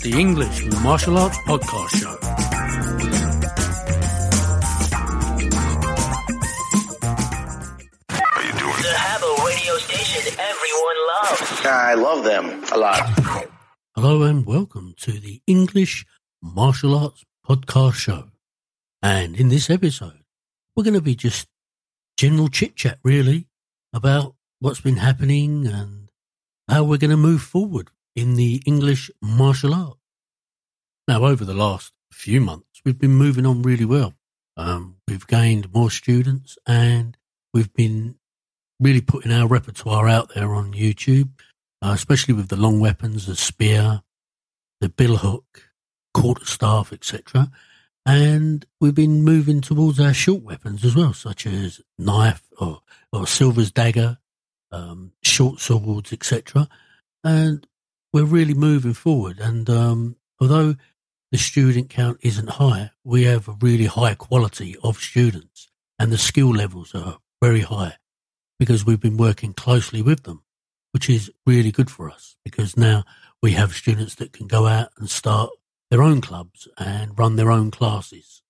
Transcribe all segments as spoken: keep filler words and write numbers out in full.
the English Martial Arts Podcast Show. The Habbo radio station everyone loves. I love them a lot. Hello and welcome to the English Martial Arts Podcast Show. And in this episode, we're going to be just general chit-chat, really, about what's been happening and how we're going to move forward in the English martial art. Now, over the last few months, we've been moving on really well. Um, we've gained more students and we've been really putting our repertoire out there on YouTube, uh, especially with the long weapons, the spear, the bill hook, quarterstaff, et cetera. And we've been moving towards our short weapons as well, such as knife or, or silver's dagger, um, short swords, et cetera. And we're really moving forward. And um, although the student count isn't high, we have a really high quality of students and the skill levels are very high because we've been working closely with them, which is really good for us because now we have students that can go out and start their own clubs and run their own classes.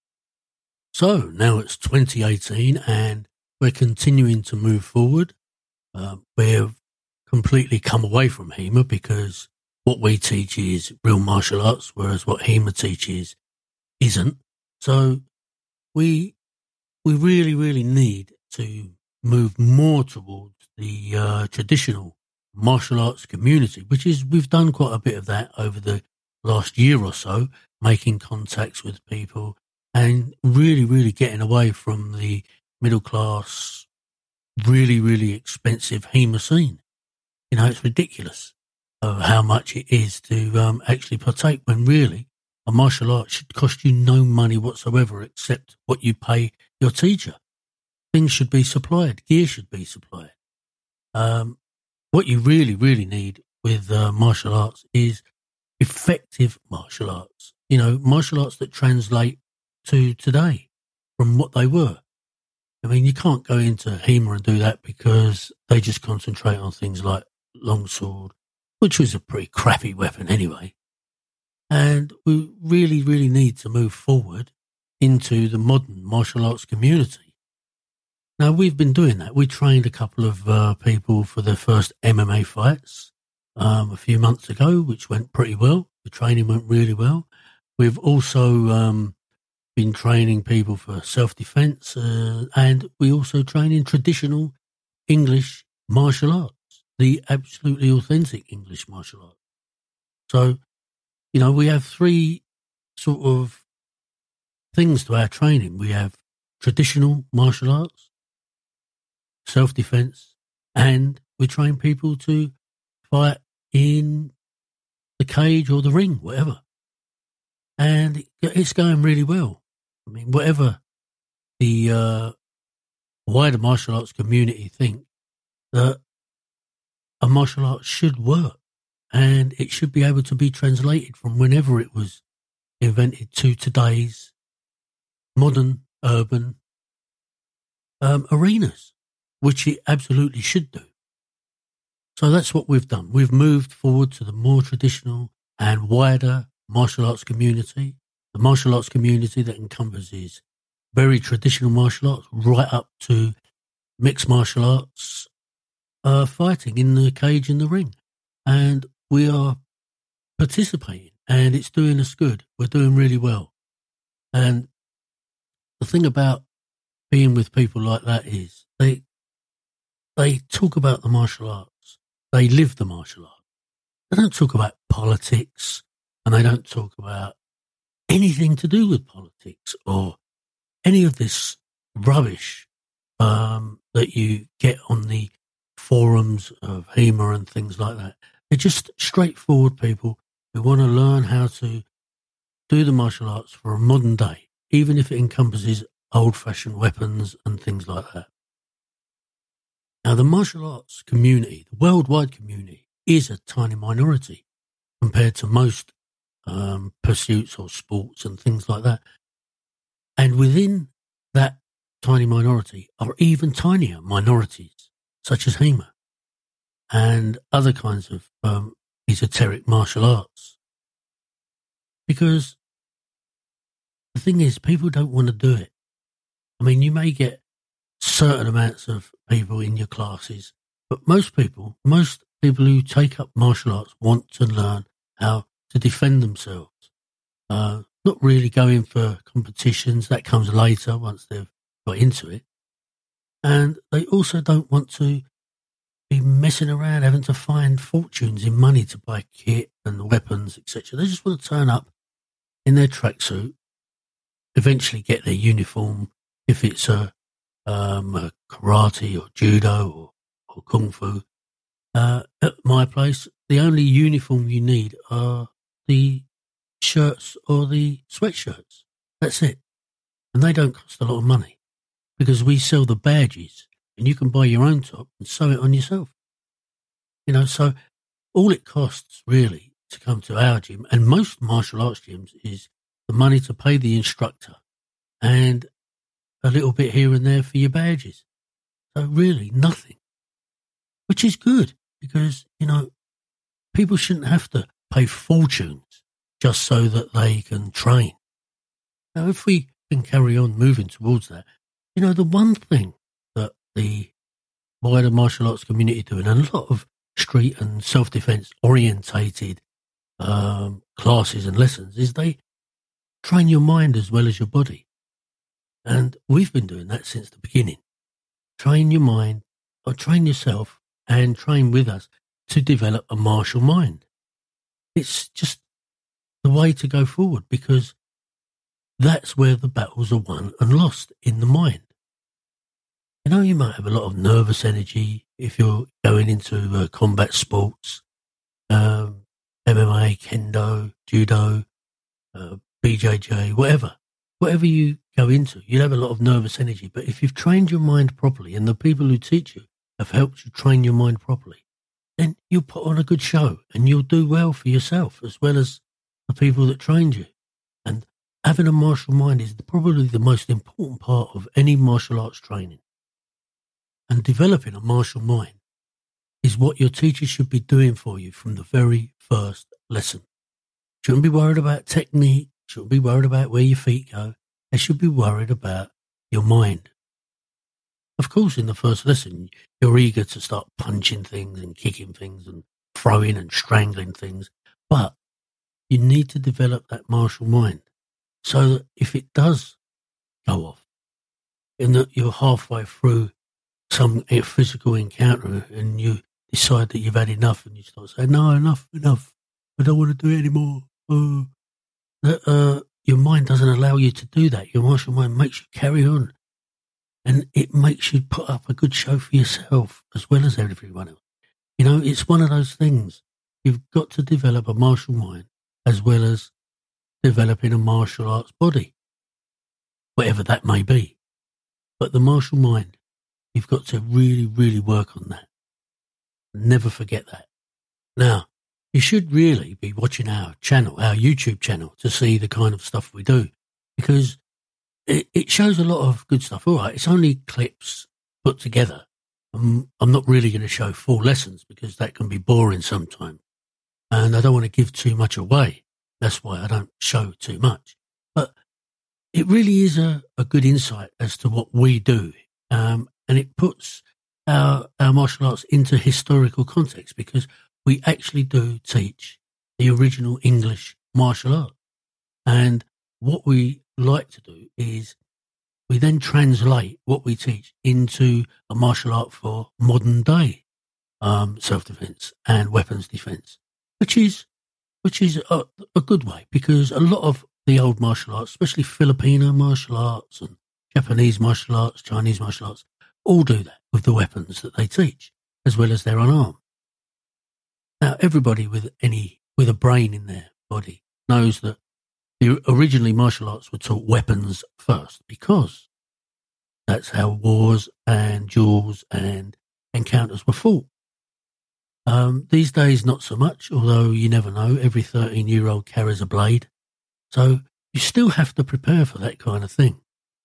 So now it's twenty eighteen and we're continuing to move forward. Uh, we've completely come away from HEMA because what we teach is real martial arts, whereas what HEMA teaches isn't. So we we really, really need to move more towards the uh, traditional martial arts community, which is we've done quite a bit of that over the last year or so, making contacts with people and really, really getting away from the middle class, really, really expensive HEMA scene. You know, it's ridiculous of how much it is to um, actually partake when really a martial art should cost you no money whatsoever except what you pay your teacher. Things should be supplied. Gear should be supplied. Um, what you really, really need with uh, martial arts is effective martial arts. You know, martial arts that translate to today from what they were. I mean, you can't go into HEMA and do that because they just concentrate on things like longsword, which was a pretty crappy weapon anyway. And we really, really need to move forward into the modern martial arts community. Now, we've been doing that. We trained a couple of uh, people for their first M M A fights um, a few months ago, which went pretty well. The training went really well. We've also um, been training people for self-defense, uh, and we also train in traditional English martial arts, the absolutely authentic English martial arts. So, you know, we have three sort of things to our training. We have traditional martial arts, self-defense, and we train people to fight in the cage or the ring, whatever. And it's going really well. I mean, whatever the uh, wider martial arts community think, that a martial art should work and it should be able to be translated from whenever it was invented to today's modern urban um, arenas, which it absolutely should do. So that's what we've done. We've moved forward to the more traditional and wider martial arts community, the martial arts community that encompasses very traditional martial arts right up to mixed martial arts, Uh, fighting in the cage and the ring. And we are participating and it's doing us good. We're doing really well. And the thing about being with people like that is they they talk about the martial arts. They live the martial art. They don't talk about politics and they don't talk about anything to do with politics or any of this rubbish um, that you get on the forums of HEMA and things like that. They're just straightforward people who want to learn how to do the martial arts for a modern day, even if it encompasses old-fashioned weapons and things like that. Now, the martial arts community, the worldwide community, is a tiny minority compared to most um, pursuits or sports and things like that. And within that tiny minority are even tinier minorities, such as HEMA and other kinds of um, esoteric martial arts. because the thing is, people don't want to do it. I mean, you may get certain amounts of people in your classes, but most people, most people who take up martial arts want to learn how to defend themselves. Uh, not really going for competitions. That comes later once they've got into it. And they also don't want to be messing around having to find fortunes in money to buy kit and weapons, et cetera. They just want to turn up in their tracksuit, eventually get their uniform, if it's a, um, a karate or judo or, or kung fu. Uh, at my place, the only uniform you need are the shirts or the sweatshirts. That's it. And they don't cost a lot of money because we sell the badges and you can buy your own top and sew it on yourself. You know, so all it costs really to come to our gym, and most martial arts gyms, is the money to pay the instructor and a little bit here and there for your badges. So really nothing, which is good because, you know, people shouldn't have to pay fortunes just so that they can train. Now, if we can carry on moving towards that, you know, the one thing that the wider martial arts community do, and a lot of street and self-defense orientated um, classes and lessons, is they train your mind as well as your body. And we've been doing that since the beginning. Train your mind, or train yourself and train with us to develop a martial mind. It's just the way to go forward because that's where the battles are won and lost, in the mind. You know, you might have a lot of nervous energy if you're going into uh, combat sports, um, M M A, kendo, judo, uh, B J J, whatever. Whatever you go into, you'll have a lot of nervous energy. But if you've trained your mind properly and the people who teach you have helped you train your mind properly, then you'll put on a good show and you'll do well for yourself as well as the people that trained you. And having a martial mind is probably the most important part of any martial arts training. And developing a martial mind is what your teacher should be doing for you from the very first lesson. Shouldn't be worried about technique, shouldn't be worried about where your feet go. They should be worried about your mind. Of course, in the first lesson, you're eager to start punching things and kicking things and throwing and strangling things. But you need to develop that martial mind so that if it does go off and that you're halfway through some physical encounter and you decide that you've had enough and you start saying, no, enough, enough, I don't want to do it anymore. Oh, that, uh, your mind doesn't allow you to do that. Your martial mind makes you carry on. And it makes you put up a good show for yourself as well as everyone else. You know, it's one of those things. You've got to develop a martial mind as well as developing a martial arts body, whatever that may be. But the martial mind, you've got to really, really work on that. Never forget that. Now, you should really be watching our channel, our YouTube channel, to see the kind of stuff we do, because it, it shows a lot of good stuff. All right, it's only clips put together. I'm, I'm not really going to show full lessons because that can be boring sometimes. And I don't want to give too much away. That's why I don't show too much. But it really is a, a good insight as to what we do. Um, and it puts our, our martial arts into historical context because we actually do teach the original English martial art. And what we like to do is we then translate what we teach into a martial art for modern day um, self-defense and weapons defense, which is which is a, a good way because a lot of the old martial arts, especially Filipino martial arts and Japanese martial arts, Chinese martial arts, all do that with the weapons that they teach, as well as their unarmed. Now, everybody with any with a brain in their body knows that the, originally martial arts were taught weapons first because that's how wars and duels and encounters were fought. Um, these days, not so much, although you never know. Every thirteen-year-old carries a blade. So you still have to prepare for that kind of thing.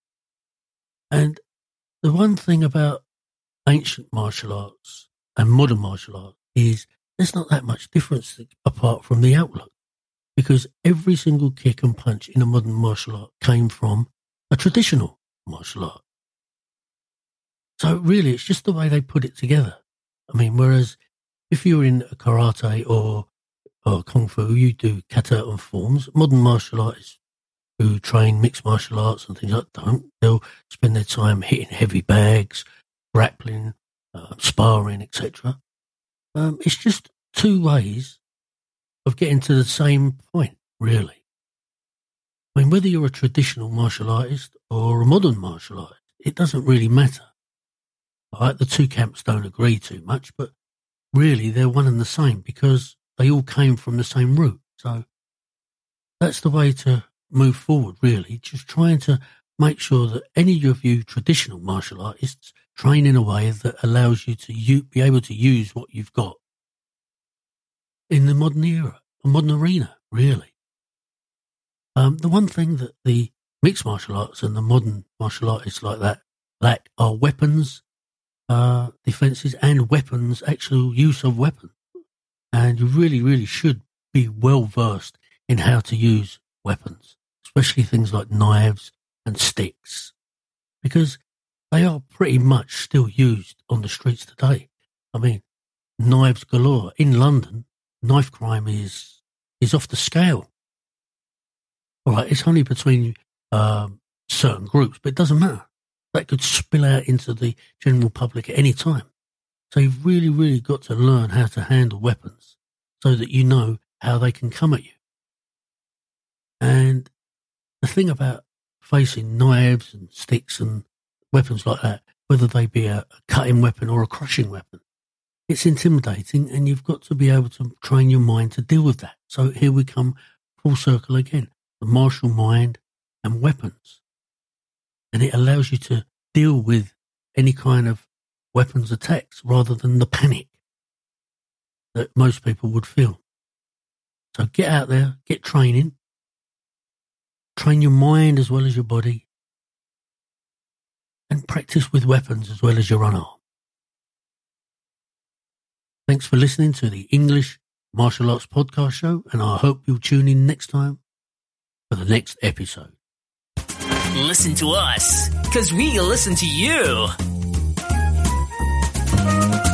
And the one thing about ancient martial arts and modern martial arts is there's not that much difference apart from the outlook. because every single kick and punch in a modern martial art came from a traditional martial art. So really, it's just the way they put it together. I mean, whereas if you're in karate or, or kung fu, you do kata and forms. Modern martial artists who train mixed martial arts and things like that don't. They'll spend their time hitting heavy bags, grappling, uh, sparring, et cetera. Um, it's just two ways of getting to the same point, really. I mean, whether you're a traditional martial artist or a modern martial artist, it doesn't really matter. All right, the two camps don't agree too much, but really they're one and the same because they all came from the same root. So that's the way to move forward, really, just trying to make sure that any of you traditional martial artists train in a way that allows you to u- be able to use what you've got in the modern era, the modern arena, really. Um, the one thing that the mixed martial arts and the modern martial artists like that lack are weapons, uh, defences and weapons, actual use of weapons. And you really, really should be well versed in how to use weapons, especially things like knives and sticks, because they are pretty much still used on the streets today. I mean, knives galore. In London, knife crime is is off the scale. All right, it's only between um, certain groups, but it doesn't matter. That could spill out into the general public at any time. So you've really, really got to learn how to handle weapons so that you know how they can come at you. And the thing about facing knives and sticks and weapons like that, whether they be a, a cutting weapon or a crushing weapon, it's intimidating, and you've got to be able to train your mind to deal with that. So here we come full circle again, the martial mind and weapons. And it allows you to deal with any kind of weapons attacks rather than the panic that most people would feel. So get out there, get training, train your mind as well as your body, and practice with weapons as well as your own arm. Thanks for listening to the English Martial Arts Podcast Show, and I hope you'll tune in next time for the next episode. Listen to us, because we listen to you.